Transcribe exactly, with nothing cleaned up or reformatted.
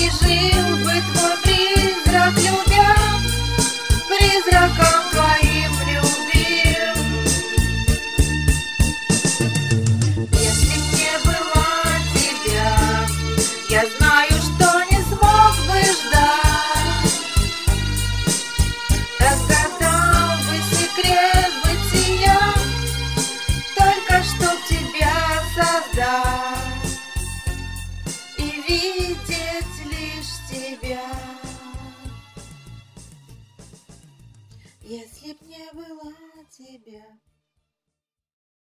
И жил бы твой призрак, любя, призраком твоим любим. Если б не было тебя, я знаю, что не смог бы ждать. Разгадал бы секрет бытия, только чтоб тебя создать и видеть лишь тебя. Если б не было тебя.